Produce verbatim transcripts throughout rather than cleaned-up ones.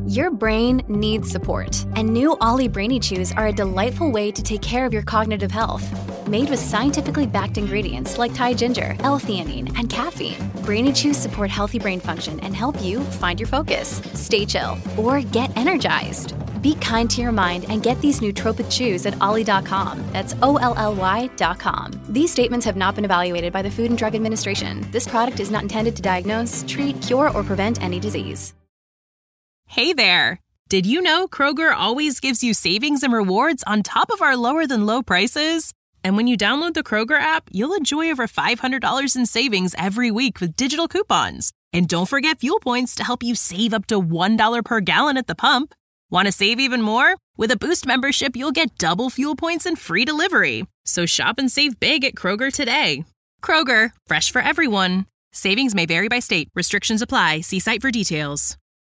Your brain needs support, and new Ollie Brainy Chews are a delightful way to take care of your cognitive health. Made with scientifically backed ingredients like Thai ginger, L-theanine, and caffeine, Brainy Chews support healthy brain function and help you find your focus, stay chill, or get energized. Be kind to your mind and get these nootropic chews at ollie dot com. That's O L L Y dot com. These statements have not been evaluated by the Food and Drug Administration. This product is not intended to diagnose, treat, cure, or prevent any disease. Hey there! Did you know Kroger always gives you savings and rewards on top of our lower-than-low prices? And when you download the Kroger app, you'll enjoy over five hundred dollars in savings every week with digital coupons. And don't forget fuel points to help you save up to one dollar per gallon at the pump. Want to save even more? With a Boost membership, you'll get double fuel points and free delivery. So shop and save big at Kroger today. Kroger, fresh for everyone. Savings may vary by state. Restrictions apply. See site for details.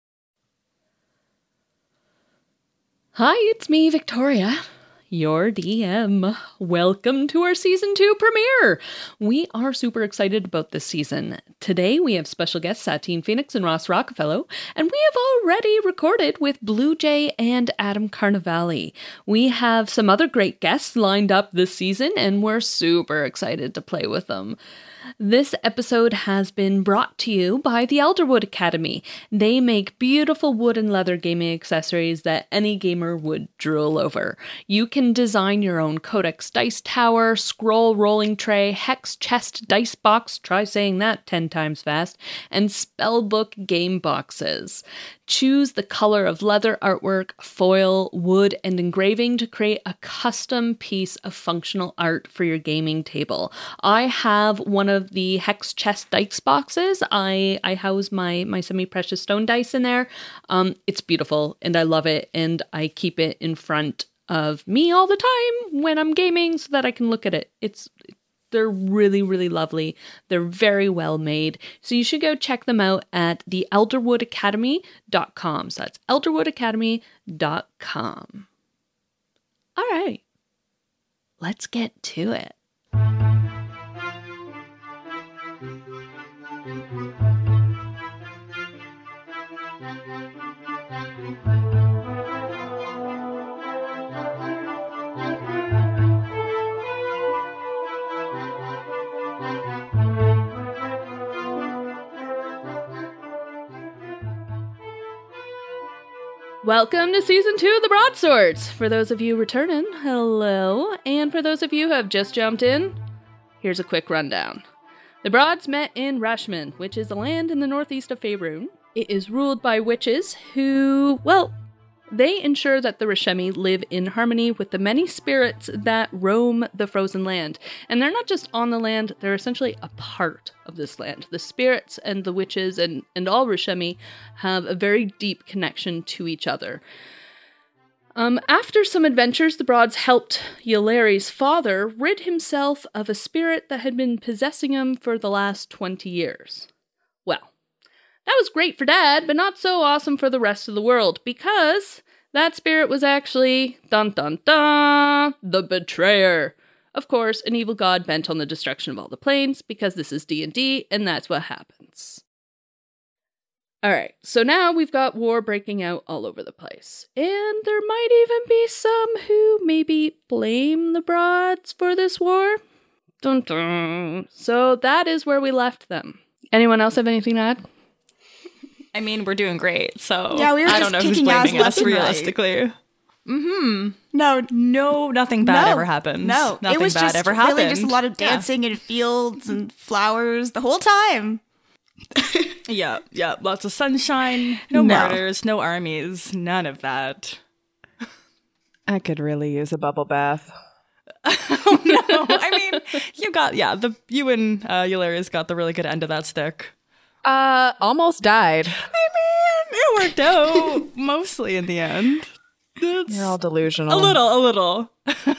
Hi, it's me, Victoria, your D M. Welcome to our Season two premiere! We are super excited about this season. Today we have special guests Satine Phoenix and Ross Rockefeller, and we have already recorded with Blue Jay and Adam Carnevale. We have some other great guests lined up this season, and we're super excited to play with them. This episode has been brought to you by the Elderwood Academy. They make beautiful wood and leather gaming accessories that any gamer would drool over. You can design your own Codex dice tower, scroll rolling tray, hex chest dice box, try saying that ten times fast, and spellbook game boxes. Choose the color of leather artwork, foil, wood, and engraving to create a custom piece of functional art for your gaming table. I have one of the hex chest dice boxes. I, I house my, my semi-precious stone dice in there. Um, it's beautiful, and I love it, and I keep it in front of me all the time when I'm gaming so that I can look at it. It's They're really, really lovely. They're very well made. So you should go check them out at the elderwood academy dot com. So that's elderwood academy dot com. All right. Let's get to it. Welcome to Season two of The Broadswords. For those of you returning, hello. And for those of you who have just jumped in, here's a quick rundown. The Broads met in Rashman, which is a land in the northeast of Faerun. It is ruled by witches who, well, they ensure that the Rashemi live in harmony with the many spirits that roam the frozen land. And they're not just on the land, they're essentially a part of this land. The spirits and the witches and, and all Rashemi have a very deep connection to each other. Um, after some adventures, the Broads helped Yulari's father rid himself of a spirit that had been possessing him for the last twenty years. Well, that was great for Dad, but not so awesome for the rest of the world, because that spirit was actually, dun dun dun, the Betrayer. Of course, an evil god bent on the destruction of all the planes, because this is D and D, and that's what happens. Alright, so now we've got war breaking out all over the place. And there might even be some who maybe blame the Broads for this war. Dun dun. So that is where we left them. Anyone else have anything to add? I mean, we're doing great, so yeah, we were I just don't know who's kicking blaming ass us left and realistically. right. Mm-hmm. No, no, nothing bad no, ever happened. No, nothing it was bad just ever really happened. just a lot of dancing yeah. in fields and flowers the whole time. yeah, yeah, lots of sunshine, no, no murders, no armies, none of that. I could really use a bubble bath. Oh no! I mean, you got yeah, the you and uh, Yulari's got the really good end of that stick. Uh, almost died. I mean, it worked out mostly in the end. It's You're all delusional. A little, a little.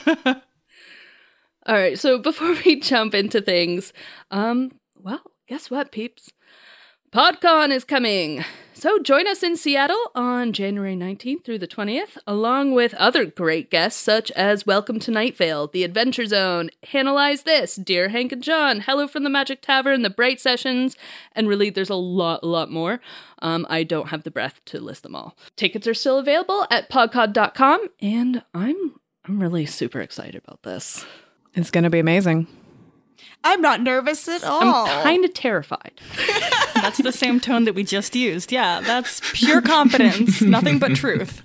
All right, so before we jump into things, um, well, guess what, peeps? PodCon is coming. So join us in Seattle on January nineteenth through the twentieth, along with other great guests such as Welcome to Night Vale, The Adventure Zone, Analyze This, Dear Hank and John, Hello from the Magic Tavern, The Bright Sessions, and really there's a lot, lot more. Um, I don't have the breath to list them all. Tickets are still available at podcod dot com, and I'm I'm really super excited about this. It's going to be amazing. I'm not nervous at all. I'm kind of terrified. That's the same tone that we just used. Yeah, that's pure confidence. Nothing but truth.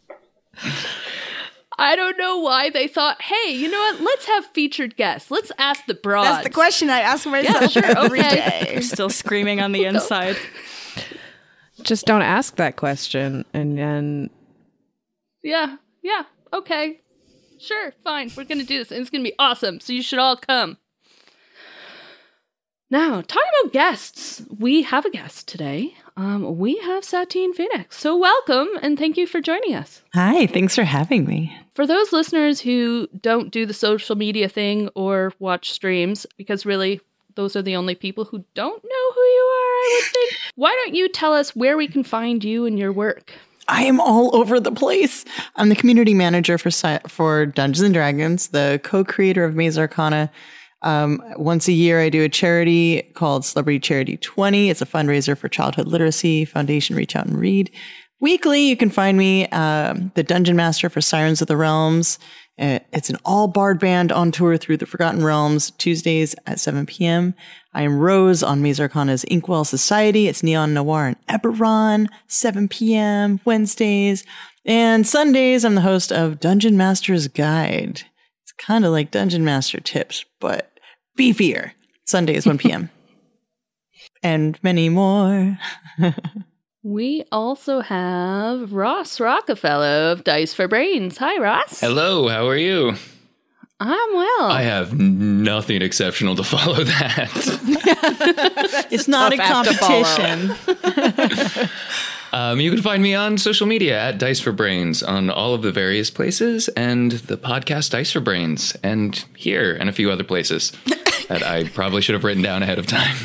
I don't know why they thought, hey, you know what? Let's have featured guests. Let's ask the broads. That's the question I ask myself Yeah, sure, every okay. day. Still screaming on the inside. Just don't ask that question. And then Yeah, yeah, okay. Sure, fine. We're going to do this, and it's going to be awesome, so you should all come. Now, talking about guests, we have a guest today. Um, we have Satine Phoenix. So welcome, and thank you for joining us. Hi, thanks for having me. For those listeners who don't do the social media thing or watch streams, because really, those are the only people who don't know who you are, I would think. Why don't you tell us where we can find you and your work? I am all over the place. I'm the community manager for for Dungeons and Dragons, the co-creator of Maze Arcana. Um, once a year, I do a charity called Celebrity Charity twenty. It's a fundraiser for childhood literacy. Foundation, reach out and read. Weekly, you can find me um, the Dungeon Master for Sirens of the Realms. Uh, it's an all-bard band on tour through the Forgotten Realms, Tuesdays at seven p.m. I am Rose on Maze Arcana's Inkwell Society. It's Neon Noir and Eberron, seven p.m. Wednesdays. And Sundays, I'm the host of Dungeon Master's Guide. It's kind of like Dungeon Master Tips, but beefier. Sundays, one p.m. And many more. We also have Ross Rockefeller of Dice for Brains. Hi, Ross. Hello, how are you? I'm well. I have nothing exceptional to follow that. It's not a competition. um, you can find me on social media at Dice for Brains on all of the various places, and the podcast Dice for Brains, and here and a few other places that I probably should have written down ahead of time.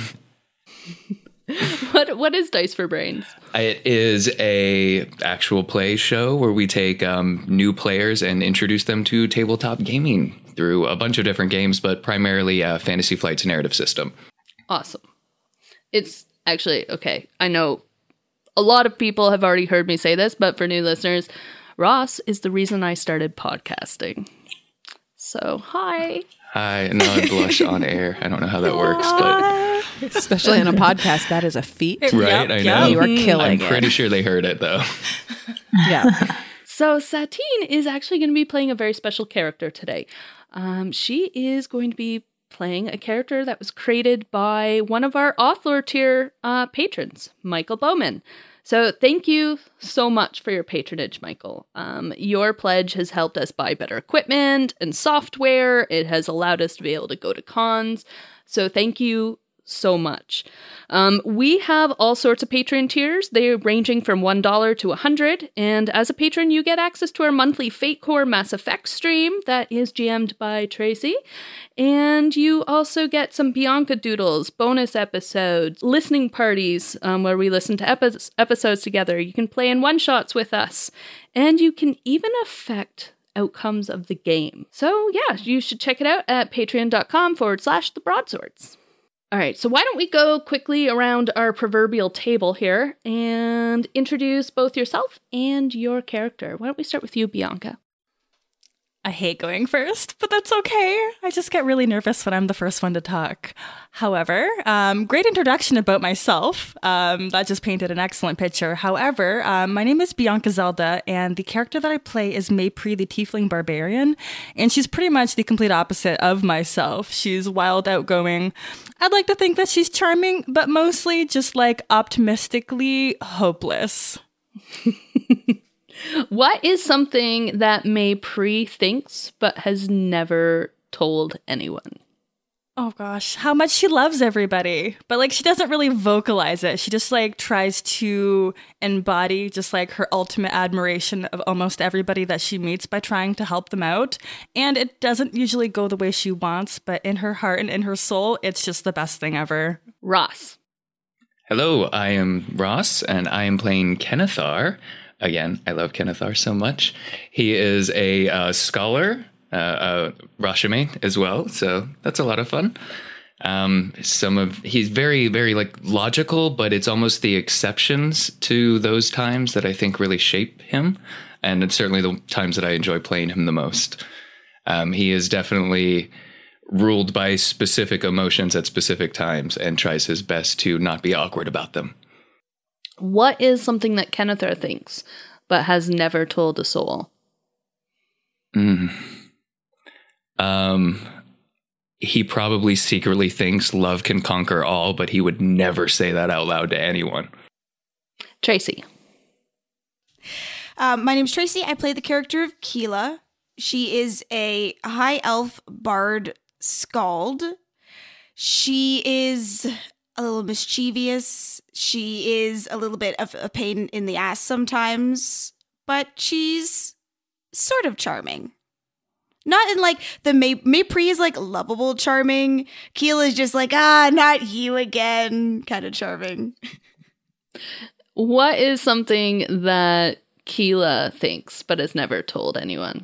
What what is Dice for Brains? It is a actual play show where we take um, new players and introduce them to tabletop gaming through a bunch of different games, but primarily uh, Fantasy Flight's narrative system. Awesome. It's actually, okay, I know a lot of people have already heard me say this, but for new listeners, Ross is the reason I started podcasting. So, hi. Hi, and now I blush on air. I don't know how that works, but... especially on a podcast, that is a feat. Right, I know. You are killing I'm pretty it. sure they heard it, though. Yeah. So Satine is actually going to be playing a very special character today. Um, she is going to be playing a character that was created by one of our author tier uh, patrons, Michael Bowman. So thank you so much for your patronage, Michael. Um, your pledge has helped us buy better equipment and software. It has allowed us to be able to go to cons. So thank you so much. Um, we have all sorts of Patreon tiers. They're ranging from one dollar to one hundred dollars. And as a patron, you get access to our monthly Fate Core Mass Effect stream that is G M'd by Tracy. And you also get some Bianca Doodles, bonus episodes, listening parties um, where we listen to epi- episodes together. You can play in one-shots with us. And you can even affect outcomes of the game. So yeah, you should check it out at patreon.com forward slash the broadswords. All right, so why don't we go quickly around our proverbial table here and introduce both yourself and your character. Why don't we start with you, Bianca? I hate going first, but that's okay. I just get really nervous when I'm the first one to talk. However, um, great introduction about myself. Um, that just painted an excellent picture. However, um, my name is Bianca Zelda, and the character that I play is Maypri, the Tiefling Barbarian, and she's pretty much the complete opposite of myself. She's wild, outgoing. I'd like to think that she's charming, but mostly just like optimistically hopeless. What is something that Maypri thinks but has never told anyone? Oh gosh, how much she loves everybody. But like she doesn't really vocalize it. She just like tries to embody just like her ultimate admiration of almost everybody that she meets by trying to help them out. And it doesn't usually go the way she wants, but in her heart and in her soul, it's just the best thing ever. Ross. Hello, I am Ross, and I am playing Kenethar. Again, I love Kenethar so much. He is a uh, scholar, uh, uh, Rashomate as well, so that's a lot of fun. Um, some of he's very, very like logical, but it's almost the exceptions to those times that I think really shape him, and it's certainly the times that I enjoy playing him the most. Um, he is definitely ruled by specific emotions at specific times and tries his best to not be awkward about them. What is something that Kenethar thinks but has never told a soul? Mm. Um, he probably secretly thinks love can conquer all, but he would never say that out loud to anyone. Tracy. Um, my name's Tracy. I play the character of Keela. She is a high elf bard Scald. She is a little mischievous. She is a little bit of a pain in the ass sometimes, but she's sort of charming. Not in like the May Maypri is like lovable charming. Keela is just like, ah, not you again, kind of charming. What is something that Keela thinks but has never told anyone?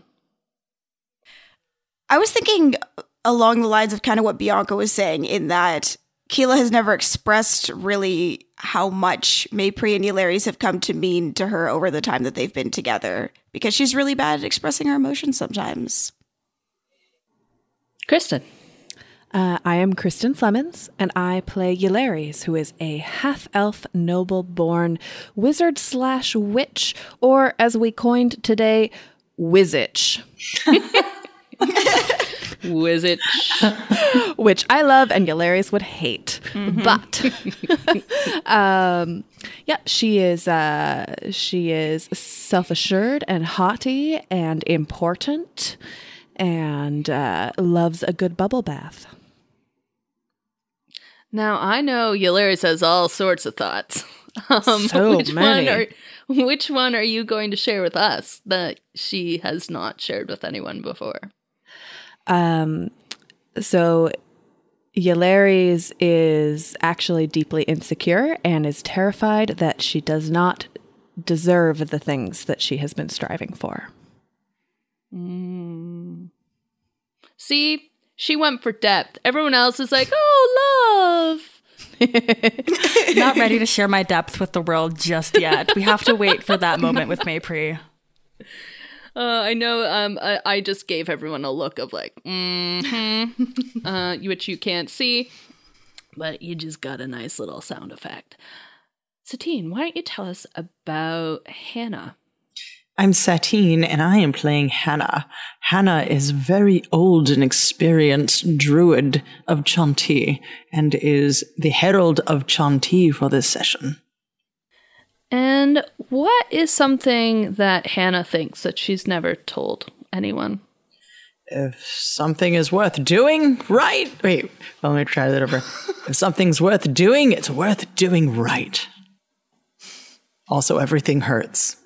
I was thinking along the lines of kind of what Bianca was saying, in that Keela has never expressed really how much Maypri and Yllaris have come to mean to her over the time that they've been together, because she's really bad at expressing her emotions sometimes. Kristen. Uh, I am Kristen Flemons, and I play Yllaris, who is a half-elf noble-born wizard slash witch, or as we coined today, Wizitch. Wizitch. Which I love and Yllaris would hate. Mm-hmm. But um, yeah, she is uh, she is self-assured and haughty and important, and uh, loves a good bubble bath. Now, I know Yllaris has all sorts of thoughts. Um, so which many. One are, which one are you going to share with us that she has not shared with anyone before? Um, so Yllaris is actually deeply insecure and is terrified that she does not deserve the things that she has been striving for. Mm. See, she went for depth. Everyone else is like, oh, love. Not ready to share my depth with the world just yet. We have to wait for that moment with Maypri. Uh, I know. Um, I, I just gave everyone a look of like, mm-hmm, uh, which you can't see, but you just got a nice little sound effect. Satine, why don't you tell us about Hannah? I'm Satine, and I am playing Hannah. Hannah is very old and experienced druid of Chanti, and is the herald of Chanti for this session. And what is something that Hannah thinks that she's never told anyone? If something is worth doing right, wait, well, let me try that over. If something's worth doing, it's worth doing right. Also, everything hurts.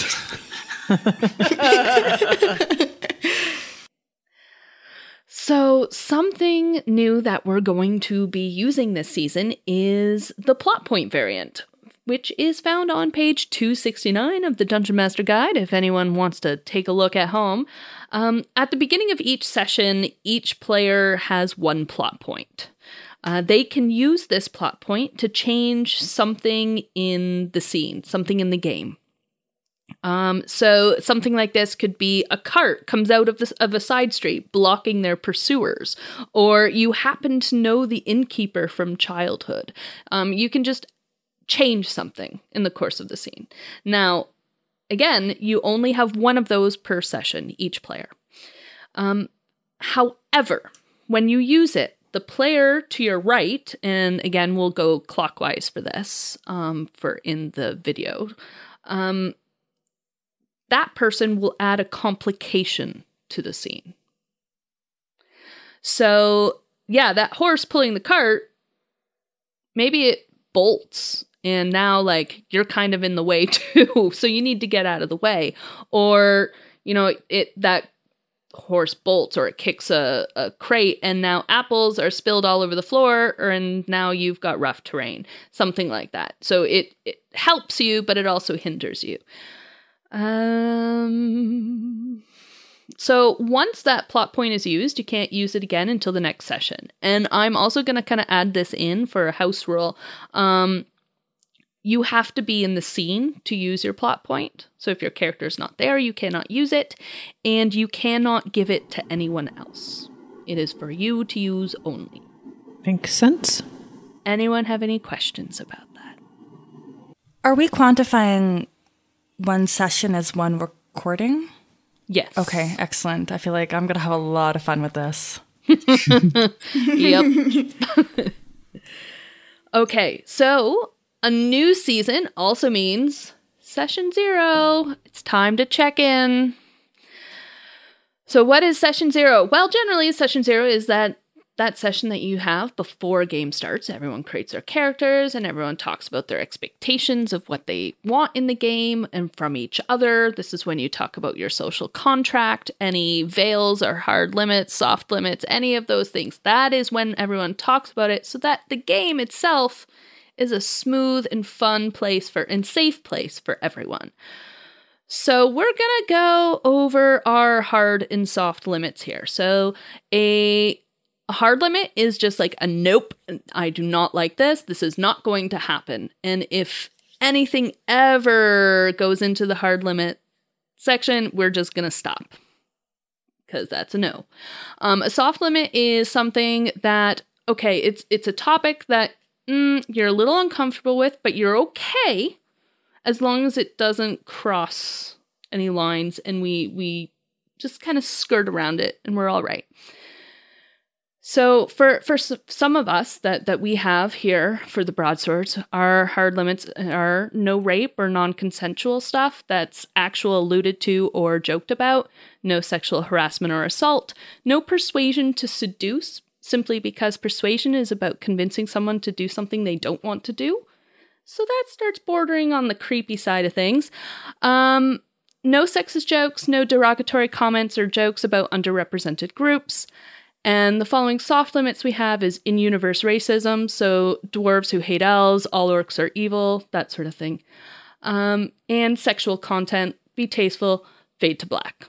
So something new that we're going to be using this season is the plot point variant, which is found on page two sixty-nine of the Dungeon Master Guide, if anyone wants to take a look at home. Um, at the beginning of each session, each player has one plot point. Uh, they can use this plot point to change something in the scene, something in the game. Um, so something like this could be a cart comes out of, this, of a side street blocking their pursuers, or you happen to know the innkeeper from childhood. Um, you can just change something in the course of the scene. Now, again, you only have one of those per session, each player. Um, however, when you use it, the player to your right, and again, we'll go clockwise for this, um, for in the video, um, that person will add a complication to the scene. So, yeah, that horse pulling the cart, maybe it bolts, and now, like, you're kind of in the way too, so you need to get out of the way. Or, you know, it that horse bolts or it kicks a, a crate and now apples are spilled all over the floor or, and now you've got rough terrain, something like that. So it, it helps you, but it also hinders you. Um, so once that plot point is used, you can't use it again until the next session. And I'm also going to kind of add this in for a house rule. Um, You have to be in the scene to use your plot point. So if your character is not there, you cannot use it, and you cannot give it to anyone else. It is for you to use only. Makes sense. Anyone have any questions about that? Are we quantifying one session as one recording? Yes. Okay, excellent. I feel like I'm going to have a lot of fun with this. Yep. Okay, so a new season also means session zero. It's time to check in. So what is session zero? Well, generally session zero is that that session that you have before a game starts. Everyone creates their characters and everyone talks about their expectations of what they want in the game and from each other. This is when you talk about your social contract, any veils or hard limits, soft limits, any of those things. That is when everyone talks about it so that the game itself is a smooth and fun place for and safe place for everyone. So we're gonna go over our hard and soft limits here. So a, a hard limit is just like a nope, I do not like this. This is not going to happen. And if anything ever goes into the hard limit section, we're just gonna stop because that's a no. Um, a soft limit is something that, okay, it's it's a topic that Mm, you're a little uncomfortable with, but you're okay as long as it doesn't cross any lines and we we just kind of skirt around it and we're all right. So for for some of us that, that we have here for the broadswords, our hard limits are no rape or non-consensual stuff that's actual alluded to or joked about, no sexual harassment or assault, no persuasion to seduce, simply because persuasion is about convincing someone to do something they don't want to do. So that starts bordering on the creepy side of things. Um, no sexist jokes, no derogatory comments or jokes about underrepresented groups. And the following soft limits we have is in-universe racism, so dwarves who hate elves, all orcs are evil, that sort of thing. Um, and sexual content, be tasteful, fade to black.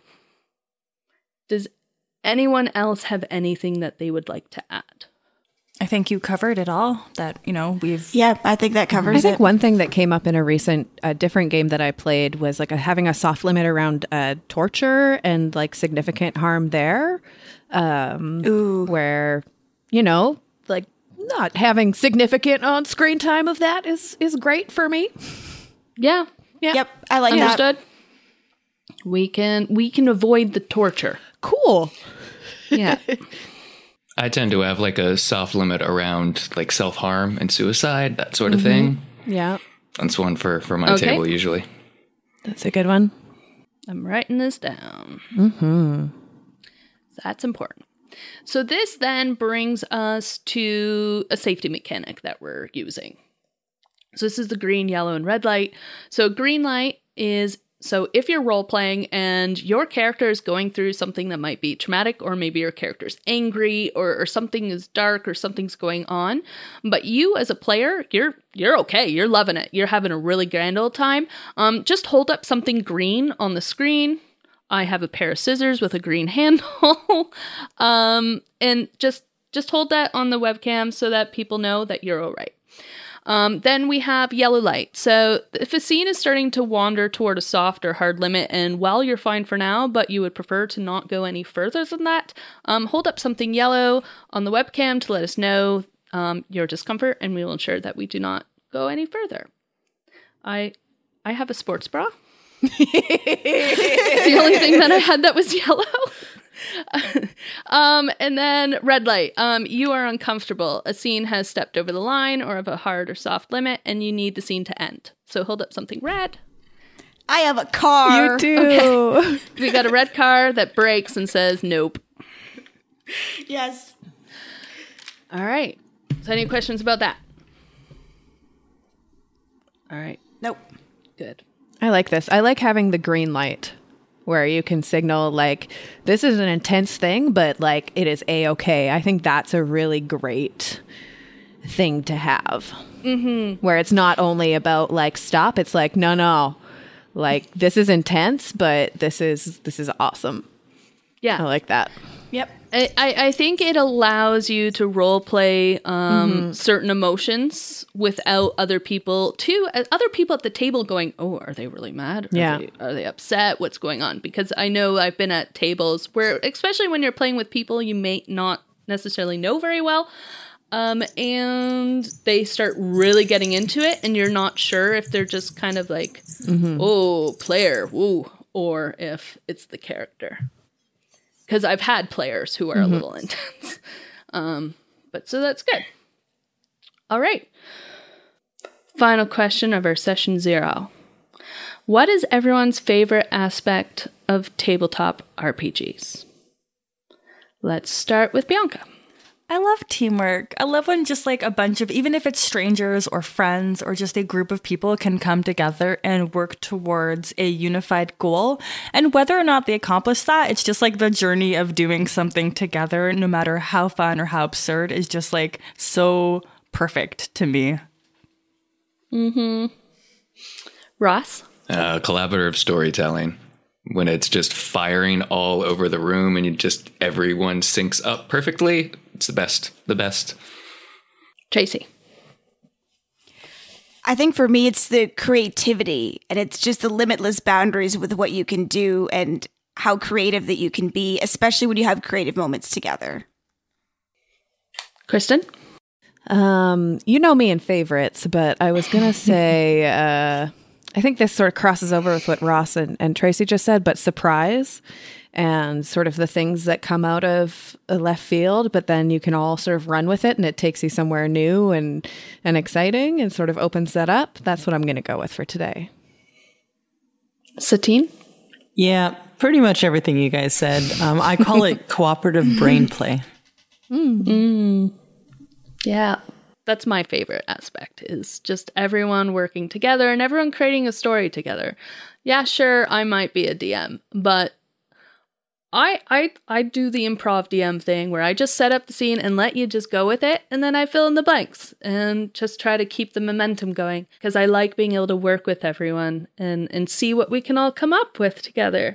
Does anyone else have anything that they would like to add? I think you covered it all. That, you know, we've... Yeah, I think that covers it. I think it. One thing that came up in a recent, uh, different game that I played was like a, having a soft limit around uh, torture and like significant harm there. Um, Ooh. Where, you know, like not having significant on-screen time of that is, is great for me. Yeah. Yeah. Yep, I like Understood. that. We can we can avoid the torture. Cool. Yeah. I tend to have like a soft limit around like self-harm and suicide, that sort of mm-hmm. thing. Yeah. That's one for, for my okay. table usually. That's a good one. I'm writing this down. Mm-hmm. That's important. So this then brings us to a safety mechanic that we're using. So this is the green, yellow, and red light. So green light is, so if you're role-playing and your character is going through something that might be traumatic, or maybe your character's angry, or, or something is dark, or something's going on, but you as a player, you're you're okay, you're loving it, you're having a really grand old time, um, just hold up something green on the screen. I have a pair of scissors with a green handle, um, and just just hold that on the webcam so that people know that you're all right. Um, then we have yellow light. So if a scene is starting to wander toward a soft or hard limit, and well, you're fine for now, but you would prefer to not go any further than that, um, hold up something yellow on the webcam to let us know um, your discomfort, and we will ensure that we do not go any further. I I have a sports bra. It's the only thing that I had that was yellow. um, and then red light. Um, you are uncomfortable. A scene has stepped over the line or of a hard or soft limit, and you need the scene to end. So hold up something red. I have a car. You do. Okay. We got a red car that breaks and says nope. Yes. All right. So any questions about that? All right. Nope. Good. I like this. I like having the green light where you can signal like, this is an intense thing, but like it is A-okay. I think that's a really great thing to have. Mm-hmm. Where it's not only about like, stop. It's like, no, no, like this is intense, but this is, this is awesome. Yeah. I like that. Yep. I, I I think it allows you to role play um, mm-hmm. certain emotions without other people, too, uh, other people at the table going, oh, are they really mad? Are yeah. They, are they upset? What's going on? Because I know I've been at tables where, especially when you're playing with people you may not necessarily know very well, um, and they start really getting into it, and you're not sure if they're just kind of like, mm-hmm. oh, player, woo, or if it's the character. Because I've had players who are mm-hmm. a little intense. Um, but so that's good. All right. Final question of our session zero. What is everyone's favorite aspect of tabletop R P Gs? Let's start with Bianca. I love teamwork. I love when just like a bunch of, even if it's strangers or friends or just a group of people can come together and work towards a unified goal. And whether or not they accomplish that, it's just like the journey of doing something together, no matter how fun or how absurd, is just like so perfect to me. Mm-hmm. Ross? Uh, collaborative storytelling. When it's just firing all over the room and you just, everyone syncs up perfectly. It's the best, the best. Tracy. I think for me, it's the creativity, and it's just the limitless boundaries with what you can do and how creative that you can be, especially when you have creative moments together. Kristen? Um, you know me in favorites, but I was going to say, uh, I think this sort of crosses over with what Ross and, and Tracy just said, but surprise and sort of the things that come out of a left field, but then you can all sort of run with it and it takes you somewhere new and, and exciting and sort of opens that up. That's what I'm going to go with for today. Satine? Yeah, pretty much everything you guys said. Um, I call it cooperative brain play. Mm. Mm. Yeah. That's my favorite aspect, is just everyone working together and everyone creating a story together. Yeah, sure, I might be a D M, but I I I do the improv D M thing where I just set up the scene and let you just go with it, and then I fill in the blanks and just try to keep the momentum going, because I like being able to work with everyone and, and see what we can all come up with together.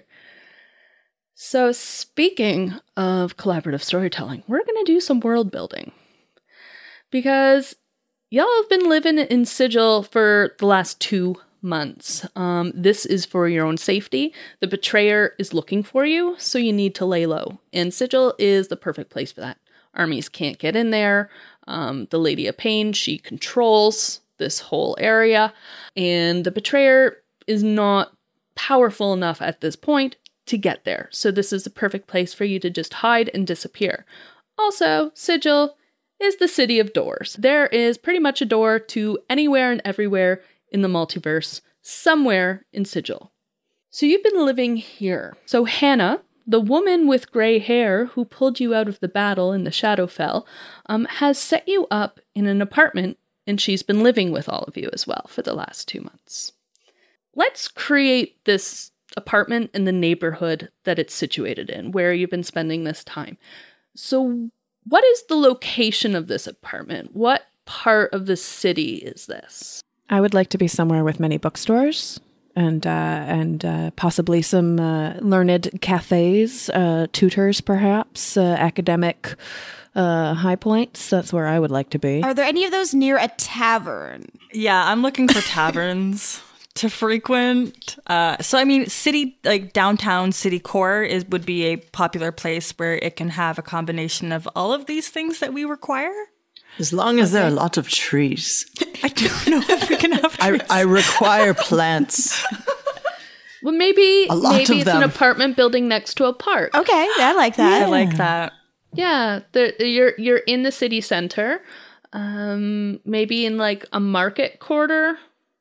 So speaking of collaborative storytelling, we're going to do some world building. Because y'all have been living in Sigil for the last two months. Um, this is for your own safety. The betrayer is looking for you, so you need to lay low. And Sigil is the perfect place for that. Armies can't get in there. Um, the Lady of Pain, she controls this whole area. And the betrayer is not powerful enough at this point to get there. So this is the perfect place for you to just hide and disappear. Also, Sigil is the city of doors. There is pretty much a door to anywhere and everywhere in the multiverse, somewhere in Sigil. So you've been living here. So Hannah, the woman with gray hair who pulled you out of the battle in the Shadowfell, um, has set you up in an apartment, and she's been living with all of you as well for the last two months. Let's create this apartment in the neighborhood that it's situated in, where you've been spending this time. So what is the location of this apartment? What part of the city is this? I would like to be somewhere with many bookstores and uh, and uh, possibly some uh, learned cafes, uh, tutors perhaps, uh, academic uh, high points. That's where I would like to be. Are there any of those near a tavern? Yeah, I'm looking for taverns to frequent. Uh, so, I mean, city, like downtown city core is would be a popular place where it can have a combination of all of these things that we require. As long as okay. there are a lot of trees. I don't know if we can have trees. I, I require plants. Well, maybe, a lot maybe of it's them. an apartment building next to a park. Okay, I like that. Yeah. I like that. Yeah, you're you're in the city center. Um, maybe in like a market quarter.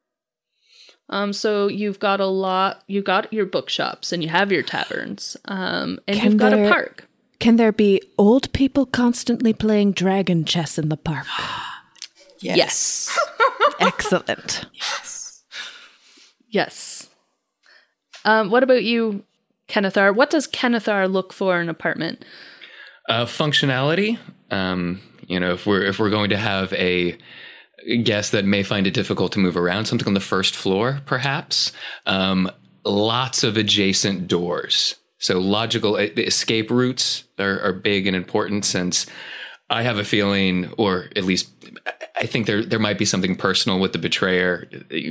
Um, so you've got a lot, you've got your bookshops and you have your taverns, um, and Can you've got there, a park. Can there be old people constantly playing dragon chess in the park? Yes. yes. Excellent. Yes. Yes. Um, what about you, Kennethar. What does Kennethar look for in an apartment? Uh, functionality. Um, you know, if we're if we're going to have a guest that may find it difficult to move around, something on the first floor, perhaps. Um, lots of adjacent doors. So logical escape routes are, are big and important, since I have a feeling, or at least I think there there might be something personal with the betrayer.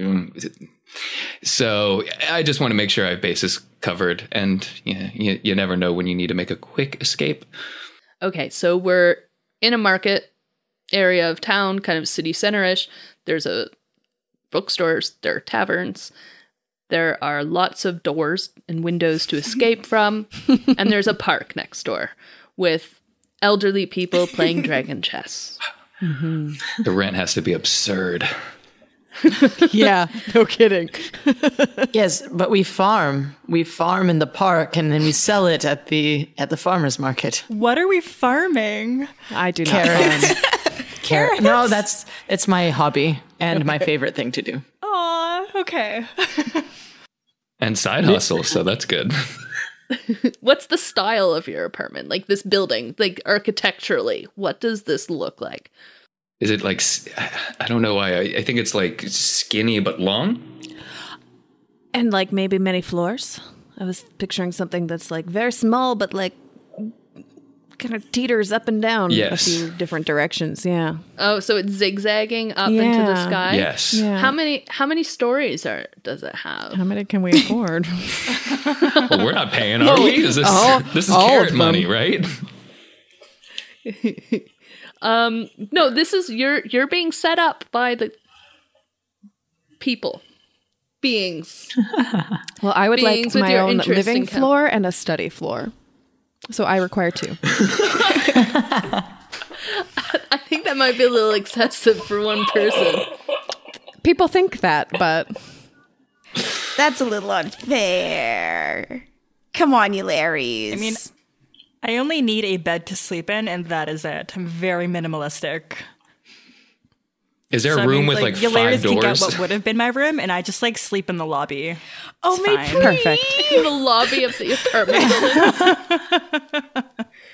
So I just want to make sure I have bases covered, and yeah, you, you never know when you need to make a quick escape. Okay, so we're in a market area of town, kind of city center-ish. There's a bookstores, there are taverns, there are lots of doors and windows to escape from, and there's a park next door with elderly people playing dragon chess. Mm-hmm. The rent has to be absurd. Yeah, no kidding. Yes, but we farm. We farm in the park, and then we sell it at the at the farmers market. What are we farming? I do not Carrots. farm. Carrots. No, that's it's my hobby and my favorite thing to do. Aw, okay. And side hustle, so that's good. What's the style of your apartment? Like this building, like architecturally, what does this look like? Is it like, I don't know why, I, I think it's like skinny but long? And like maybe many floors. I was picturing something that's like very small, but like kind of teeters up and down Yes. a few different directions. Yeah. Oh, so it's zigzagging up Yeah. into the sky? Yes. Yeah. How many how many stories are does it have? How many can we afford? Well, we're not paying, are we? Is this, all- this is all of carrot them. money, right? Um no, this is you're you're being set up by the people. Beings. Well, I would Beings like with my your own interest living in chem- floor and a study floor. So I require two. I think that might be a little excessive for one person. People think that, but That's a little unfair. Come on, you Larrys. I mean, I only need a bed to sleep in, and that is it. I'm very minimalistic. Is there So, a I room mean, with like, you five Larrys can get doors? what would have been my room, and I just like sleep in the lobby. oh, It's my fine. pretty. perfect. In the lobby of the apartment.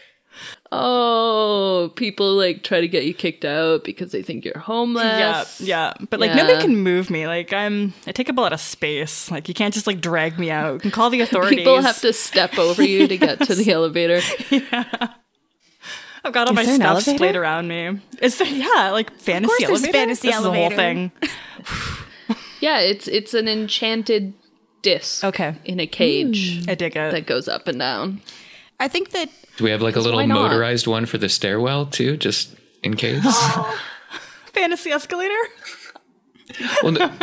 Oh, people like try to get you kicked out because they think you're Yeah, homeless. yeah. But like Yeah. nobody can move me. Like I'm I take up a lot of space. Like you can't just like drag me out. You can call the authorities. People have to step over you to get to the elevator. I've got all Is my there an stuff elevator? splayed around me. Is there yeah, like fantasy course there's elevator? fantasy this elevator. Is the whole thing. Yeah, it's it's an enchanted disc Okay. in a cage I dig it. that goes up and down. I think that Do we have like a little why not? motorized one for the stairwell too, just in case? Fantasy escalator? Well, no,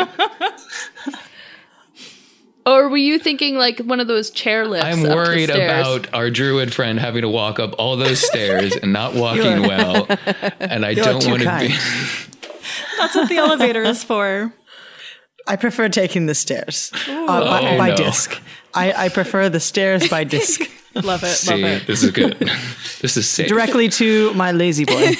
Or were you thinking like one of those chair lifts? I'm up the worried stairs? about our druid friend having to walk up all those stairs and not walking well, and I don't too want to kind. be. That's what the elevator is for. I prefer taking the stairs uh, by, Oh, by no. disc. I, I prefer the stairs by disc. Love it. See, love it. this is good. This is safe. Directly to my lazy boy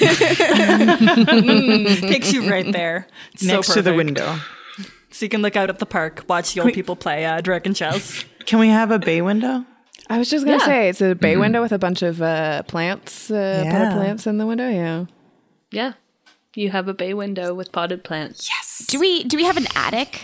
Takes you right there. It's so next to the perfect. window. So you can look out at the park, watch the old people play uh, dragon chess. Can we have a bay window? I was just gonna Yeah. say it's a bay window with a bunch of uh, plants, uh, Yeah. potted plants in the window. Yeah. Yeah. You have a bay window with potted plants. do we do we have an attic?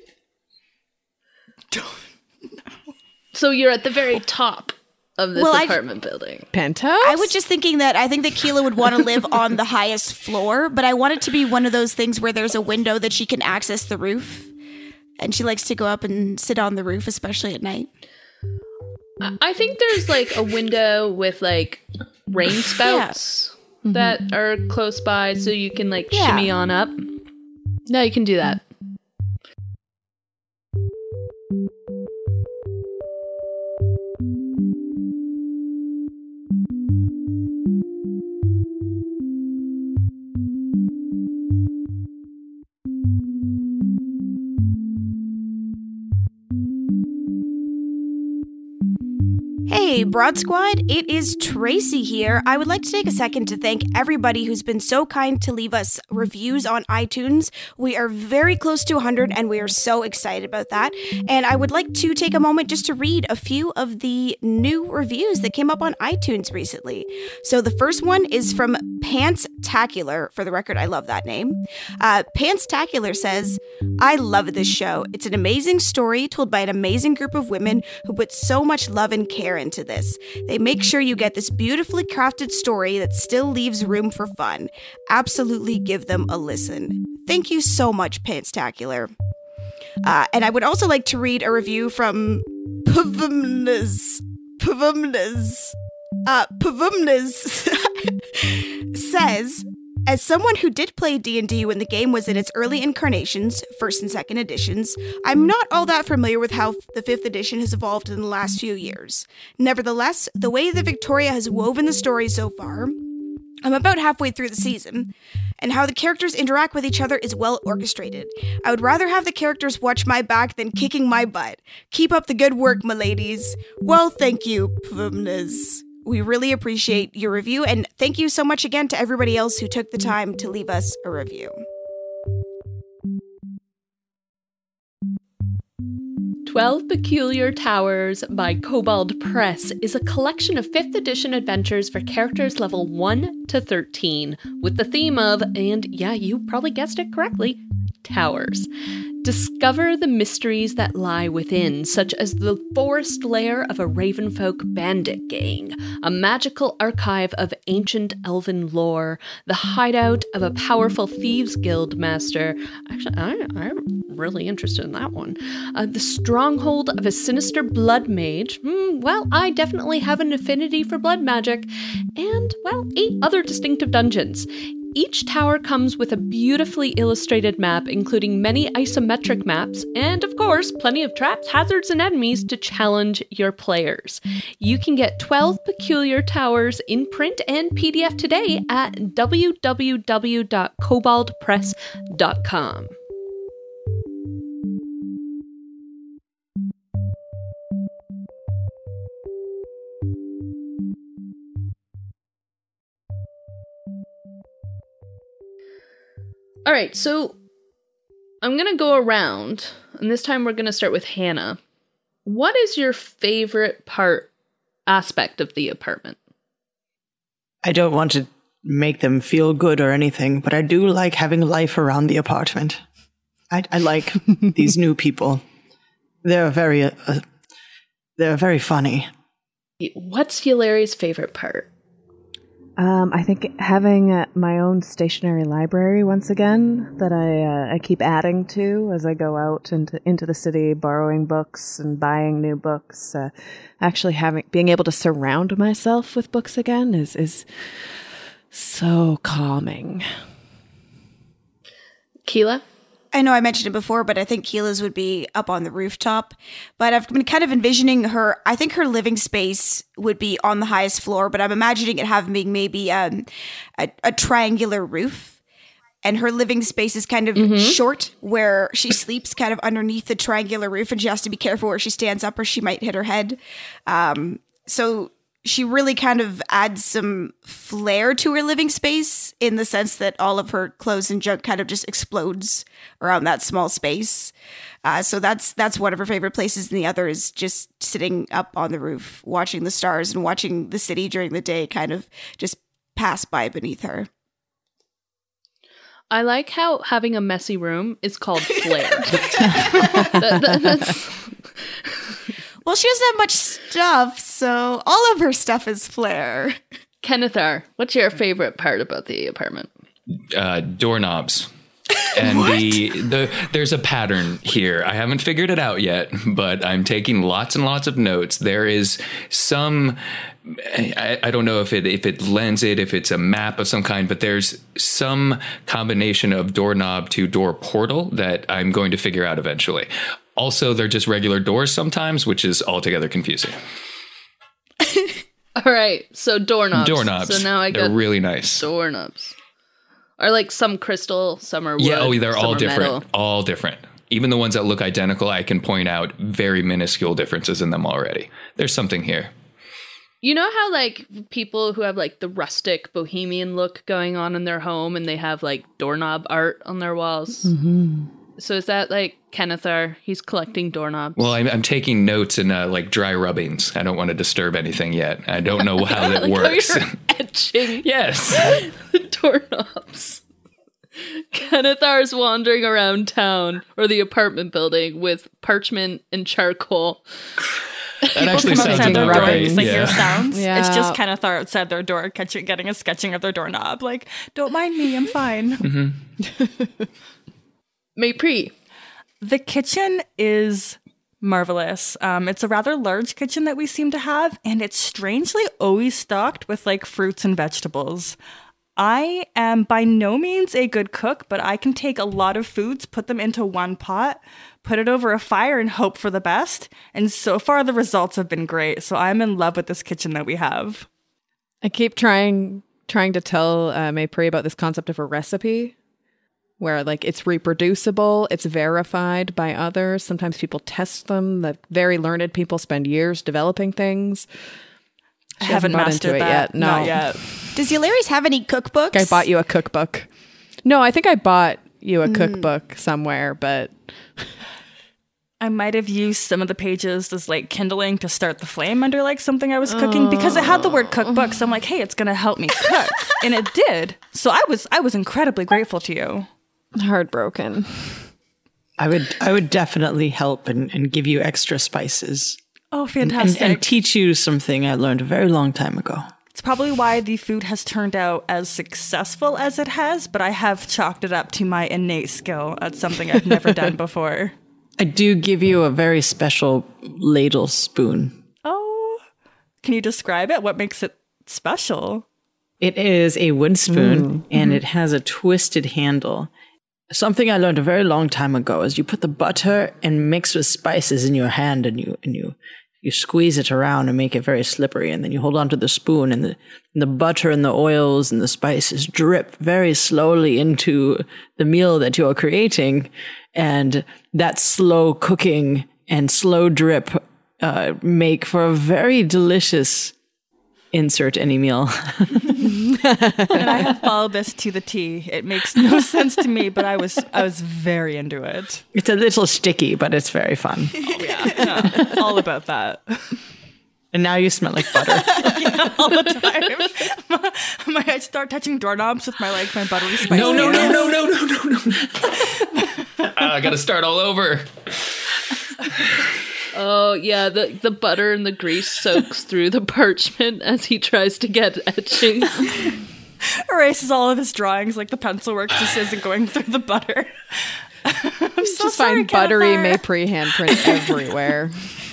So you're at the very top of this Well, I- apartment building. Penthouse. I was just thinking that I think that Keela would want to live on the highest floor, but I want it to be one of those things where there's a window that she can access the roof. And she likes to go up and sit on the roof, especially at night. I I think there's like a window with like rain spouts that are close by so you can like Yeah. shimmy on up. No, you can do that. Hey, Hey, Broad Squad, it is Tracy here. I would like to take a second to thank everybody who's been so kind to leave us reviews on iTunes. We are very close to one hundred, and we are so excited about that. And I would like to take a moment just to read a few of the new reviews that came up on iTunes recently. So the first one is from Pants-tacular. For the record, I love that name. Uh, Pants-tacular says, I love this show. It's an amazing story told by an amazing group of women who put so much love and care into this. They make sure you get this beautifully crafted story that still leaves room for fun. Absolutely give them a listen. Thank you so much, Pants-tacular. Uh, and I would also like to read a review from Pavumnas. Pavumnas. Uh, Pavumnas says, as someone who did play D and D when the game was in its early incarnations, first and second editions, I'm not all that familiar with how the fifth edition has evolved in the last few years. Nevertheless, the way that Victoria has woven the story so far, I'm about halfway through the season, and how the characters interact with each other is well orchestrated. I would rather have the characters watch my back than kicking my butt. Keep up the good work, my ladies. Well, thank you, Pvmnas. We really appreciate your review, and thank you so much again to everybody else who took the time to leave us a review. twelve Peculiar Towers by Kobold Press is a collection of fifth edition adventures for characters level one to thirteen, with the theme of, and yeah, you probably guessed it correctly, towers. Discover the mysteries that lie within, such as the forest lair of a Ravenfolk bandit gang, a magical archive of ancient elven lore, the hideout of a powerful thieves guild master. Actually, I, I'm really interested in that one. Uh, the stronghold of a sinister blood mage. Mm, well, I definitely have an affinity for blood magic. And, well, eight other distinctive dungeons. Each tower comes with a beautifully illustrated map, including many isometric maps, and of course, plenty of traps, hazards, and enemies to challenge your players. You can get twelve Peculiar Towers in print and P D F today at w w w dot kobold press dot com. All right, so I'm going to go around, and this time we're going to start with Hannah. What is your favorite part, aspect of the apartment? I don't want to make them feel good or anything, but I do like having life around the apartment. I, I like these new people. They're very, uh, they're very funny. What's Hilary's favorite part? Um, I think having uh, my own stationary library once again that I uh, I keep adding to as I go out into into the city, borrowing books and buying new books. Uh, actually, having being able to surround myself with books again is is so calming. Keela? I know I mentioned it before, but I think Keela's would be up on the rooftop. But I've been kind of envisioning her, I think her living space would be on the highest floor, but I'm imagining it having maybe um, a, a triangular roof. And her living space is kind of mm-hmm. short, where she sleeps kind of underneath the triangular roof, and she has to be careful where she stands up or she might hit her head. Um, so she really kind of adds some flair to her living space in the sense that all of her clothes and junk kind of just explodes around that small space. Uh, so that's that's one of her favorite places. And the other is just sitting up on the roof, watching the stars and watching the city during the day kind of just pass by beneath her. I like how having a messy room is called flair. that, that, that's... Well, she doesn't have much stuff, so all of her stuff is flair. Kennethar, what's your favorite part about the apartment? Uh, doorknobs. And the, the there's a pattern here. I haven't figured it out yet, but I'm taking lots and lots of notes. There is some, I, I don't know if it if it lends it, if it's a map of some kind, but there's some combination of doorknob to door portal that I'm going to figure out eventually. Also, they're just regular doors sometimes, which is altogether confusing. All right, so doorknobs. Doorknobs. So now I got they're really nice. Doorknobs. Are like some crystal, some are wood, yeah, oh, they're all different. Metal. All different. Even the ones that look identical, I can point out very minuscule differences in them already. There's something here. You know how, like, people who have, like, the rustic bohemian look going on in their home and they have, like, doorknob art on their walls? Mm-hmm. So is that, like, Kennethar? He's collecting doorknobs. Well, I'm, I'm taking notes and, uh, like, dry rubbings. I don't want to disturb anything yet. I don't know how that like works. How you're etching Yes. the doorknobs. Kennethar's wandering around town or the apartment building with parchment and charcoal. That actually sounds outside their about door, right. like Yeah. your sounds. Yeah. It's just Kennethar outside their door, catching, getting a sketching of their doorknob. Like, don't mind me, I'm fine. Mm-hmm. Maypri. The kitchen is marvelous. Um, it's a rather large kitchen that we seem to have, and it's strangely always stocked with like fruits and vegetables. I am by no means a good cook, but I can take a lot of foods, put them into one pot, put it over a fire, and hope for the best. And so far, the results have been great. So I'm in love with this kitchen that we have. I keep trying trying to tell uh, Maypri about this concept of a recipe, where like it's reproducible, it's verified by others. Sometimes people test them. The very learned people spend years developing things. I She haven't hasn't got mastered into it that. yet. No. Not yet. Does Yularis have any cookbooks? I bought you a cookbook. No, I think I bought you a cookbook somewhere, but I might have used some of the pages as like kindling to start the flame under like something I was cooking because it had the word cookbook. So I'm like, hey, it's gonna help me cook, and it did. So I was I was incredibly grateful to you. heartbroken. I would I would definitely help and, and give you extra spices. Oh, And, fantastic! and teach you something I learned a very long time ago. It's probably why the food has turned out as successful as it has. But I have chalked it up to my innate skill at something I've never done before. I do give you a very special ladle spoon. Oh, can you describe it? What makes it special? It is a wood spoon, and it has a twisted handle. Something I learned a very long time ago is you put the butter and mix with spices in your hand, and you and you you squeeze it around and make it very slippery, and then you hold onto the spoon, and the and the butter and the oils and the spices drip very slowly into the meal that you are creating, and that slow cooking and slow drip uh, make for a very delicious insert any meal. And I have followed this to the T. It makes no sense to me, but I was I was very into it. It's a little sticky, but it's very fun. Yeah, all about that. And now you smell like butter. Yeah, all the time. My, I start touching doorknobs with my like my buttery spice. No, no, no, hands. no, no, no, no, no. I gotta start all over. Oh, yeah, the, the butter and the grease soaks through the parchment as he tries to get etching. Erases all of his drawings, like the pencil work just isn't going through the butter. I'm so Just sorry, find buttery Kennethar. Maypri handprints everywhere.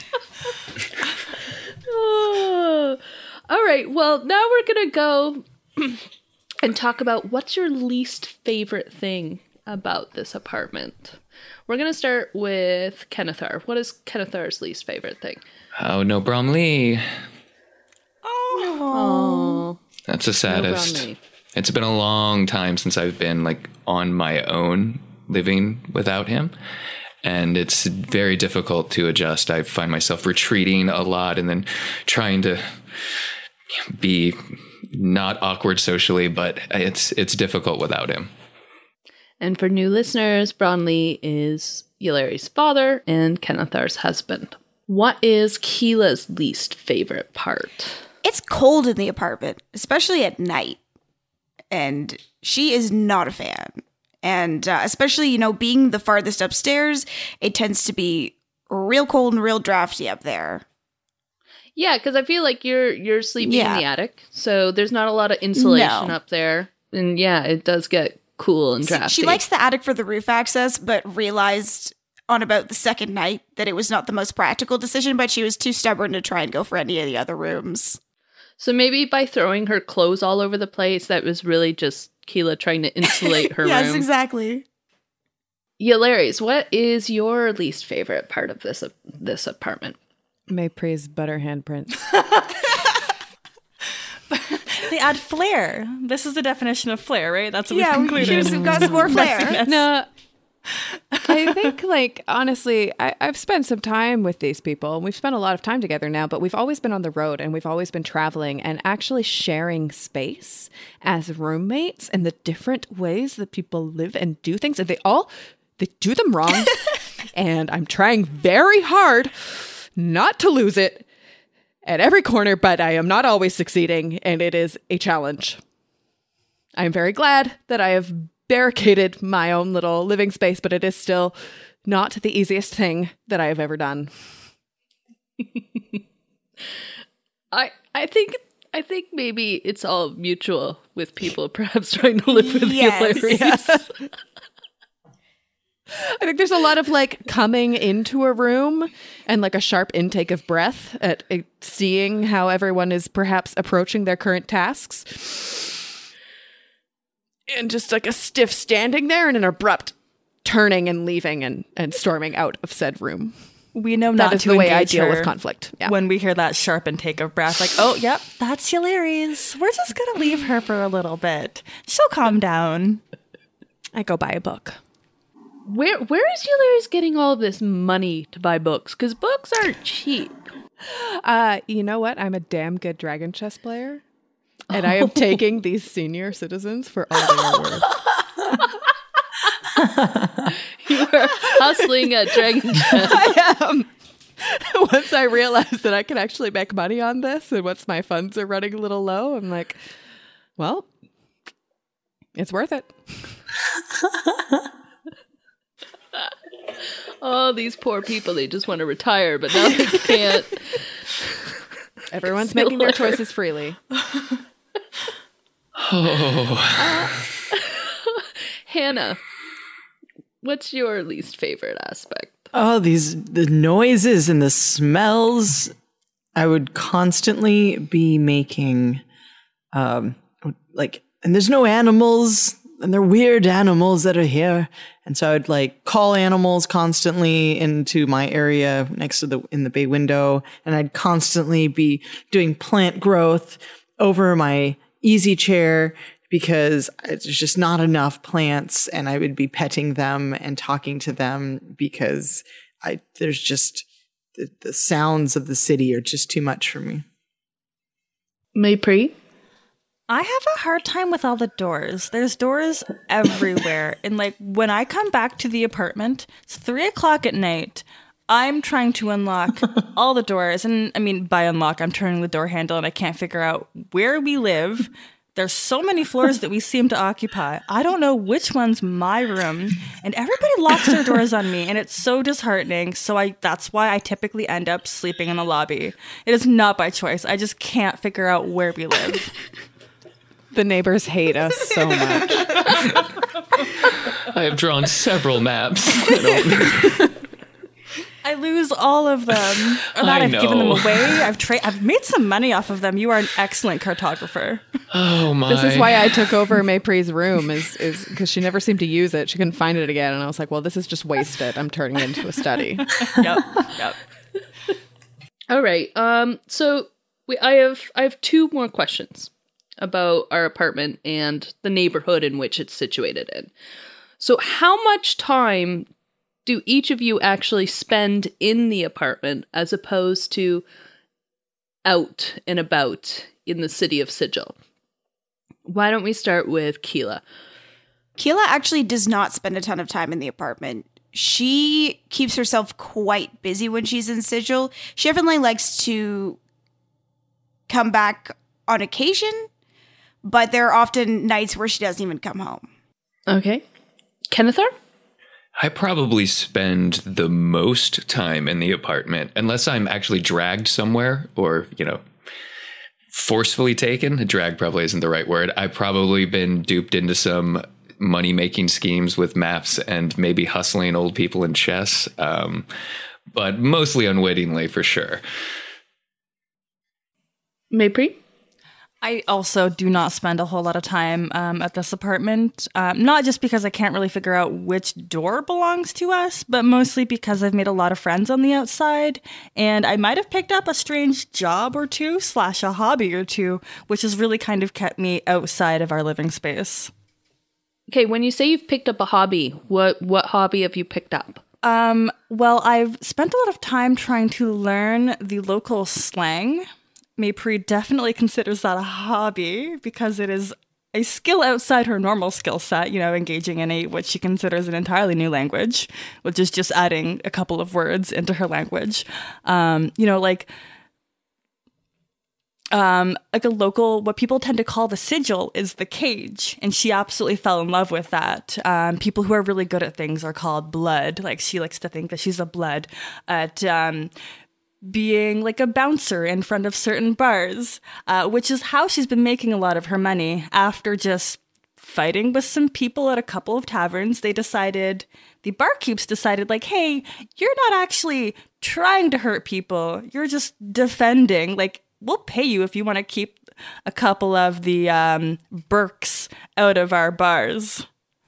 Oh. All right, well, now we're going to go and talk about what's your least favorite thing about this apartment. We're going to start with Kennethar. What is Kennethar's least favorite thing? Oh, no Bromley. Oh. That's the saddest. Bromley. It's been a long time since I've been like on my own living without him. And it's very difficult to adjust. I find myself retreating a lot and then trying to be not awkward socially, but it's it's difficult without him. And for new listeners, Bromley is Yulari's father and Kennethar's husband. What is Keela's least favorite part? It's cold in the apartment, especially at night. And she is not a fan. And uh, especially, you know, being the farthest upstairs, it tends to be real cold and real drafty up there. Yeah, because I feel like you're you're sleeping Yeah. in the attic, so there's not a lot of insulation No. up there. And yeah, it does get cool and See, drafty. she likes the attic for the roof access, but realized on about the second night that it was not the most practical decision, but she was too stubborn to try and go for any of the other rooms. So maybe by throwing her clothes all over the place, that was really just Keela trying to insulate her yes, room. exactly. Yularis, what is your least favorite part of this this apartment? Maypri's butter handprints. They add flair. This is the definition of flair, right? That's what Yeah, we've we, concluded. we've got some more flair. No, I think, like, honestly, I, I've spent some time with these people. We've spent a lot of time together now, but we've always been on the road and we've always been traveling and actually sharing space as roommates and the different ways that people live and do things. And they all, they do them wrong. And I'm trying very hard not to lose it at every corner, but I am not always succeeding, and it is a challenge. I am very glad that I have barricaded my own little living space, but it is still not the easiest thing that I have ever done. I I think I think maybe it's all mutual with people perhaps trying to live with Yes. Hilarious. I think there's a lot of like coming into a room and like a sharp intake of breath at, at seeing how everyone is perhaps approaching their current tasks. And just like a stiff standing there and an abrupt turning and leaving and, and storming out of said room. We know That not is to the way I engage deal her with conflict. Yeah. when we hear that sharp intake of breath. Like, oh, yep, that's Hilarious. We're just going to leave her for a little bit. She'll calm down. I go buy a book. Where where is Hilarious getting all of this money to buy books? Because books aren't cheap. Uh, you know what? I'm a damn good dragon chess player. And I am taking these senior citizens for all they are worth. You are hustling at Dragon Chess. I am. Once I realized that I can actually make money on this and once my funds are running a little low, I'm like, well, it's worth it. Oh, these poor people, they just want to retire, but now they can't. Everyone's making their choices freely. Oh. Uh, Hannah, what's your least favorite aspect? Oh, these the noises and the smells. I would constantly be making um like and there's no animals and they're weird animals that are here. And so I'd like call animals constantly into my area next to the in the bay window, and I'd constantly be doing plant growth over my easy chair because there's just not enough plants, and I would be petting them and talking to them because I there's just the, the sounds of the city are just too much for me. Maypri? I have a hard time with all the doors. There's doors everywhere. And like when I come back to the apartment, it's three o'clock at night. I'm trying to unlock all the doors. And I mean, by unlock, I'm turning the door handle and I can't figure out where we live. There's so many floors that we seem to occupy. I don't know which one's my room. And everybody locks their doors on me. And it's so disheartening. So I that's why I typically end up sleeping in the lobby. It is not by choice. I just can't figure out where we live. The neighbors hate us so much. I have drawn several maps. I don't- I lose all of them. Or that I I've given them know. away. I've tra- I've made some money off of them. You are an excellent cartographer. Oh my. This is why I took over Maypri's room is is because she never seemed to use it. She couldn't find it again. And I was like, well, this is just wasted. I'm turning it into a study. Yep. Yep. All right. Um. So we, I have I have two more questions about our apartment and the neighborhood in which it's situated in. So, how much time do each of you actually spend in the apartment as opposed to out and about in the city of Sigil? Why don't we start with Keela? Keela actually does not spend a ton of time in the apartment. She keeps herself quite busy when she's in Sigil. She definitely likes to come back on occasion, but there are often nights where she doesn't even come home. Okay. Kennethar? I probably spend the most time in the apartment, unless I'm actually dragged somewhere or, you know, forcefully taken. Drag probably isn't the right word. I've probably been duped into some money-making schemes with maps and maybe hustling old people in chess, um, but mostly unwittingly for sure. Maypri? I also do not spend a whole lot of time um, at this apartment, um, not just because I can't really figure out which door belongs to us, but mostly because I've made a lot of friends on the outside, and I might have picked up a strange job or two slash a hobby or two, which has really kind of kept me outside of our living space. Okay, when you say you've picked up a hobby, what what hobby have you picked up? Um, well, I've spent a lot of time trying to learn the local slang. Maypri definitely considers that a hobby because it is a skill outside her normal skill set, you know, engaging in a what she considers an entirely new language, which is just adding a couple of words into her language. Um, you know, like um, like a local, what people tend to call the sigil is the cage. And she absolutely fell in love with that. Um, people who are really good at things are called blood. Like she likes to think that she's a blood at um, being like a bouncer in front of certain bars, uh, which is how she's been making a lot of her money. After just fighting with some people at a couple of taverns, they decided, the barkeeps decided like, hey, you're not actually trying to hurt people. You're just defending. Like, we'll pay you if you want to keep a couple of the um, Burks out of our bars.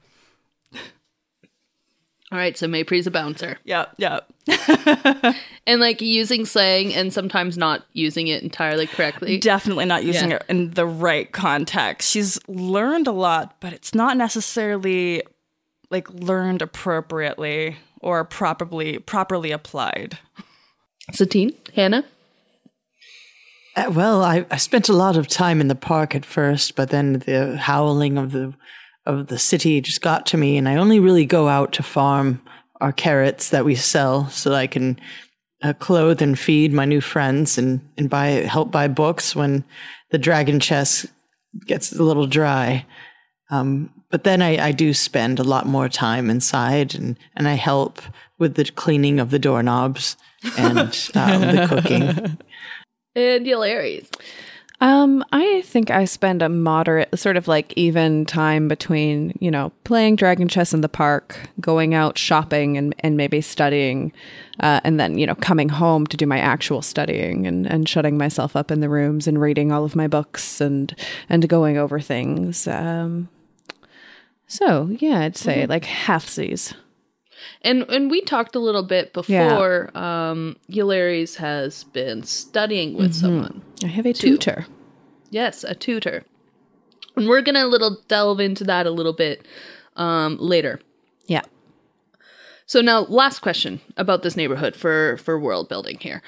All right, so Maypre's a bouncer. Yep, yep. And like using slang and sometimes not using it entirely correctly. Definitely not using Yeah. it in the right context. She's learned a lot, but it's not necessarily like learned appropriately or properly properly applied. Satine, Hannah? Uh, well, I, I spent a lot of time in the park at first, but then the howling of the of the city just got to me, and I only really go out to farm our carrots that we sell so that I can uh, clothe and feed my new friends and, and buy help buy books when the dragon chest gets a little dry. Um, but then I, I do spend a lot more time inside, and, and I help with the cleaning of the doorknobs and um, the cooking. And Hilarious. Um, I think I spend a moderate, sort of like even time between, you know, playing dragon chess in the park, going out shopping and, and maybe studying, uh, and then, you know, coming home to do my actual studying and, and shutting myself up in the rooms and reading all of my books and, and going over things. Um, so yeah, I'd say mm-hmm. like halfsies. And and we talked a little bit before. Yeah. Um, Hilarious has been studying with mm-hmm. someone. I have a too. tutor. Yes, a tutor. And we're gonna little delve into that a little bit um, later. Yeah. So now, last question about this neighborhood for for world building here.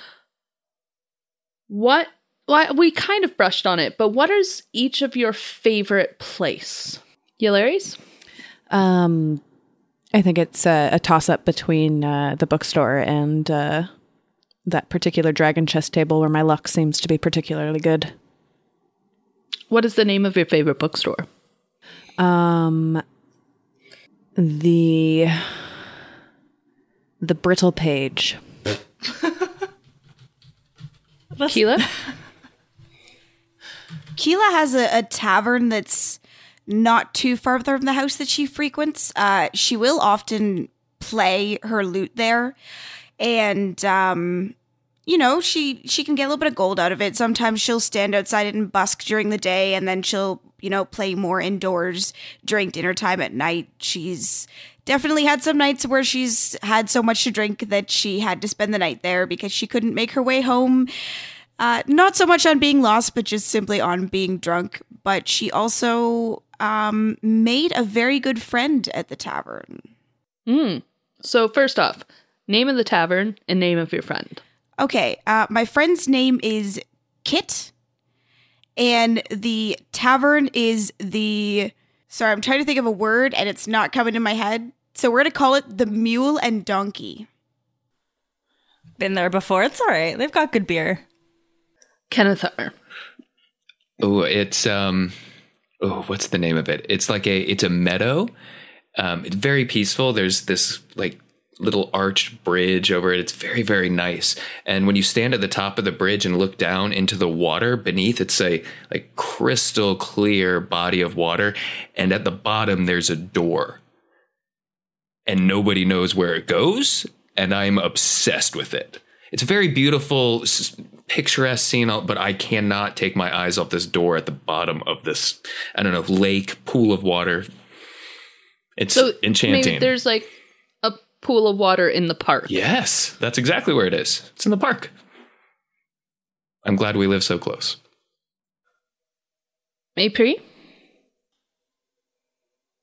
What? Well, we kind of brushed on it, but what is each of your favorite place? Hilarious? Um. I think it's a, a toss-up between uh, the bookstore and uh, that particular dragon chess table where my luck seems to be particularly good. What is the name of your favorite bookstore? Um, the the Brittle Page. Keela? Keela has a, a tavern that's not too far from the house that she frequents. Uh, she will often play her lute there. And, um, you know, she, she can get a little bit of gold out of it. Sometimes she'll stand outside and busk during the day, and then she'll, you know, play more indoors during dinner time at night. She's definitely had some nights where she's had so much to drink that she had to spend the night there because she couldn't make her way home. Uh, not so much on being lost, but just simply on being drunk. But she also um, made a very good friend at the tavern. Mm. So first off, name of the tavern and name of your friend. Okay, uh, my friend's name is Kit, and the tavern is the... Sorry, I'm trying to think of a word, and it's not coming to my head. So we're going to call it the Mule and Donkey. Been there before. It's all right. They've got good beer. Kenneth R. Oh, it's um, oh, what's the name of it? It's like a, it's a meadow. Um, it's very peaceful. There's this like little arched bridge over it. It's very, very nice. And when you stand at the top of the bridge and look down into the water beneath, it's a like crystal clear body of water. And at the bottom, there's a door. And nobody knows where it goes. And I'm obsessed with it. It's a very beautiful, picturesque scene, but I cannot take my eyes off this door at the bottom of this, I don't know, lake, pool of water. It's so enchanting. Maybe there's like a pool of water in the park. Yes, that's exactly where it is. It's in the park. I'm glad we live so close. Maypri?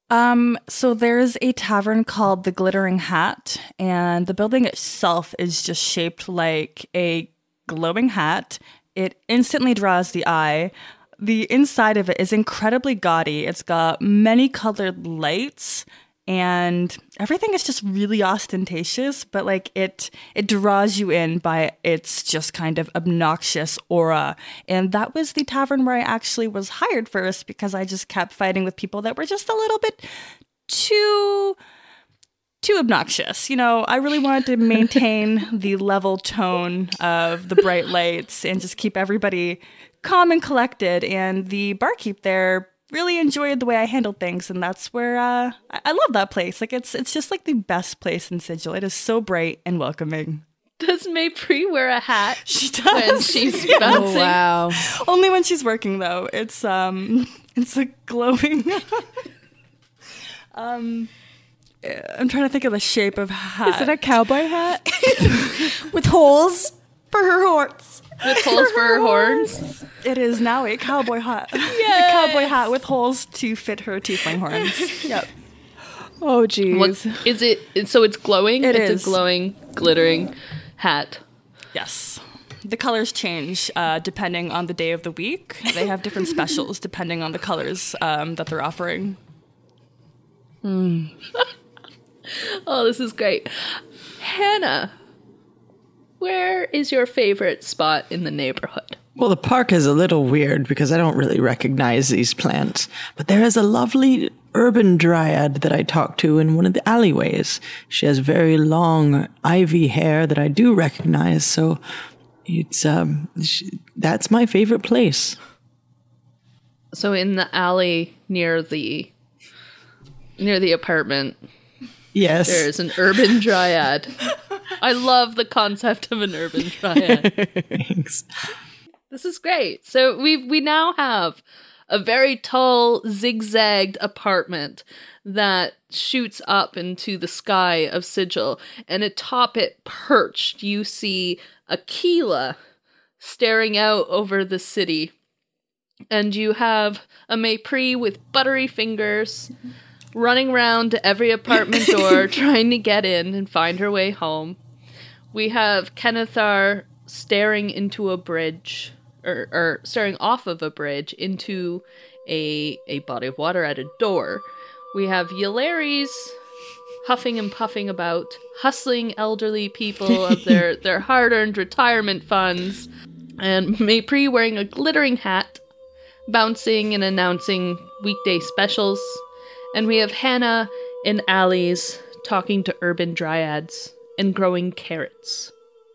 Um, so there's a tavern called the Glittering Hat, and the building itself is just shaped like a glowing hat. It instantly draws the eye. The inside of it is incredibly gaudy. It's got many colored lights, and everything is just really ostentatious, but like it it draws you in by its just kind of obnoxious aura. And that was the tavern where I actually was hired first, because I just kept fighting with people that were just a little bit too too obnoxious. You know, I really wanted to maintain the level tone of the bright lights and just keep everybody calm and collected. And the barkeep there really enjoyed the way I handled things, and that's where uh, I-, I love that place. Like it's it's just like the best place in Sigil. It is so bright and welcoming. Does Maypri wear a hat? She does when she's Yes. bouncing. Oh, wow. Only when she's working, though. It's um, it's a glowing. um, I'm trying to think of the shape of hat. Is it a cowboy hat? With holes for her horns. With holes for her horns. It is now a cowboy hat. A cowboy hat with holes to fit her tiefling horns. Yep. Oh, geez. What is it? So it's glowing. It it's is. a glowing, glittering hat. Yes. The colors change uh, depending on the day of the week. They have different specials depending on the colors um, that they're offering. Oh, this is great. Hannah, where is your favorite spot in the neighborhood? Well, the park is a little weird because I don't really recognize these plants, but there is a lovely urban dryad that I talked to in one of the alleyways. She has very long ivy hair that I do recognize, so it's um she, that's my favorite place. So in the alley near the near the apartment, Yes. there is an urban dryad. I love the concept of an urban dryad. Thanks. This is great. So we we now have a very tall, zigzagged apartment that shoots up into the sky of Sigil, and atop it, perched, you see Aquila staring out over the city. And you have a Maypri with buttery fingers running around to every apartment door trying to get in and find her way home. We have Kenethar staring into a bridge, or, or staring off of a bridge into a a body of water at a door. We have Ylares huffing and puffing about, hustling elderly people of their, their hard-earned retirement funds, and Maypri wearing a glittering hat, bouncing and announcing weekday specials. And we have Hannah in alleys talking to urban dryads and growing carrots.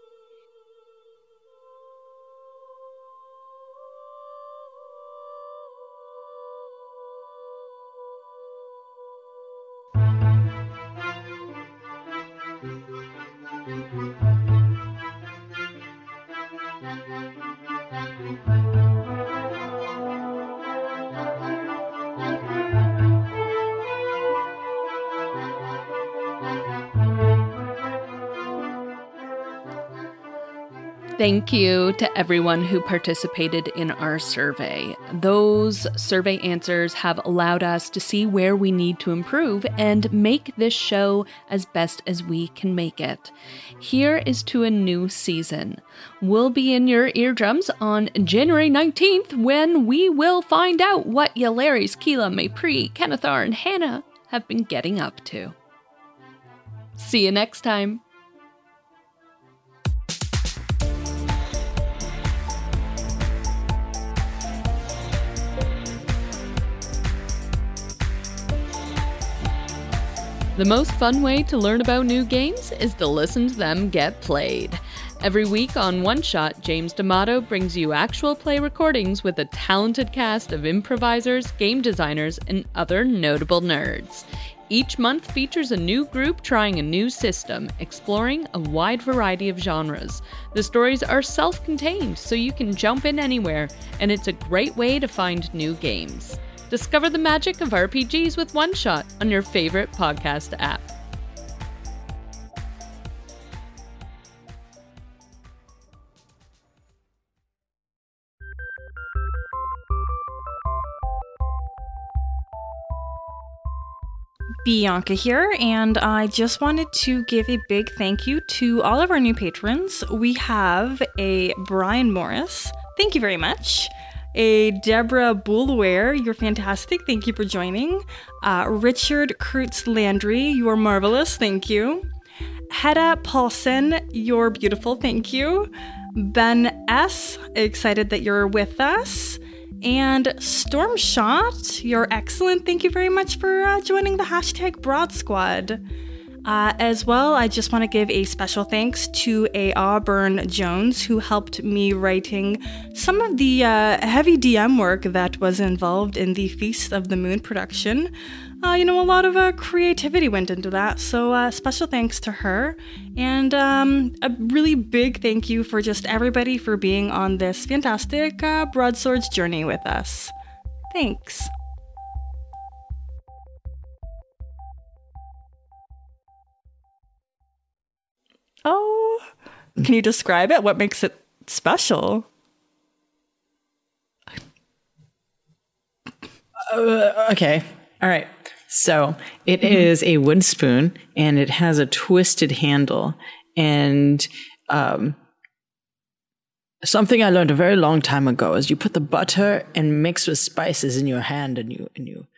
Thank you to everyone who participated in our survey. Those survey answers have allowed us to see where we need to improve and make this show as best as we can make it. Here is to a new season. We'll be in your eardrums on January nineteenth when we will find out what Ylares, Keela, Maypri, Kenethar, and Hannah have been getting up to. See you next time. The most fun way to learn about new games is to listen to them get played. Every week on One Shot, James D'Amato brings you actual play recordings with a talented cast of improvisers, game designers, and other notable nerds. Each month features a new group trying a new system, exploring a wide variety of genres. The stories are self-contained, so you can jump in anywhere, and it's a great way to find new games. Discover the magic of R P Gs with One Shot on your favorite podcast app. Bianca here, and I just wanted to give a big thank you to all of our new patrons. We have a Brian Morris, thank you very much. A Deborah Boulware, you're fantastic, thank you for joining. Uh, Richard Kurtz Landry, you're marvelous, thank you. Hedda Paulson, you're beautiful, thank you. Ben S, excited that you're with us. And Stormshot, you're excellent. Thank you very much for uh, joining the hashtag Broad Squad. Uh, as well, I just want to give a special thanks to a Auburn Jones who helped me writing some of the uh, heavy D M work that was involved in the Feast of the Moon production. Uh, you know, a lot of uh, creativity went into that, so uh, special thanks to her. And um, a really big thank you for just everybody for being on this fantastic uh, Broadswords journey with us. Thanks. Oh, can you describe it? What makes it special? Uh, okay. All right. So it mm-hmm. is a wood spoon, and it has a twisted handle. And um, something I learned a very long time ago is you put the butter and mix with spices in your hand, and you and you.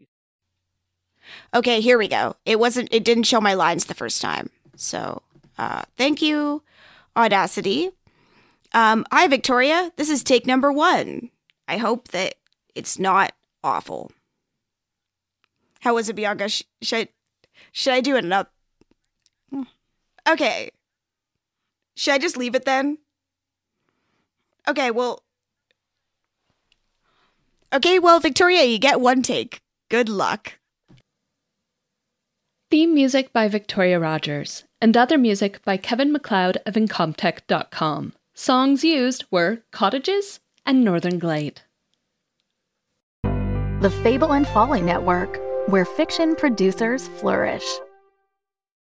Okay, here we go. It wasn't. It didn't show my lines the first time. So uh, thank you, Audacity. Um, hi, Victoria. This is take number one. I hope that it's not awful. How was it, Bianca? Sh- should I, should I do it up? Okay. Should I just leave it then? Okay, well. Okay, well, Victoria, you get one take. Good luck. Theme music by Victoria Rogers, and other music by Kevin MacLeod of Incompetech dot com. Songs used were Cottages and Northern Glade. The Fable and Folly Network, where fiction producers flourish.